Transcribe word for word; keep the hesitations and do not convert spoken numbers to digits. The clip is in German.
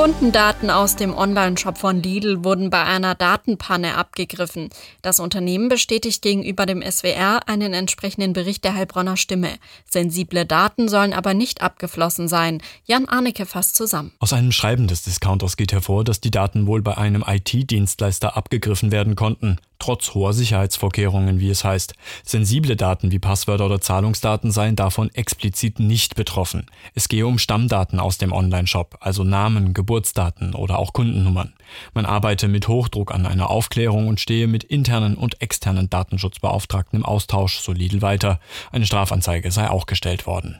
Kundendaten aus dem Onlineshop von Lidl wurden bei einer Datenpanne abgegriffen. Das Unternehmen bestätigt gegenüber dem S W R einen entsprechenden Bericht der Heilbronner Stimme. Sensible Daten sollen aber nicht abgeflossen sein. Jan Arnecke fasst zusammen. Aus einem Schreiben des Discounters geht hervor, dass die Daten wohl bei einem I T-Dienstleister abgegriffen werden konnten. Trotz hoher Sicherheitsvorkehrungen, wie es heißt. Sensible Daten wie Passwörter oder Zahlungsdaten seien davon explizit nicht betroffen. Es gehe um Stammdaten aus dem Onlineshop, also Namen, Geburtsdaten oder auch Kundennummern. Man arbeite mit Hochdruck an einer Aufklärung und stehe mit internen und externen Datenschutzbeauftragten im Austausch, so Lidl weiter. Eine Strafanzeige sei auch gestellt worden.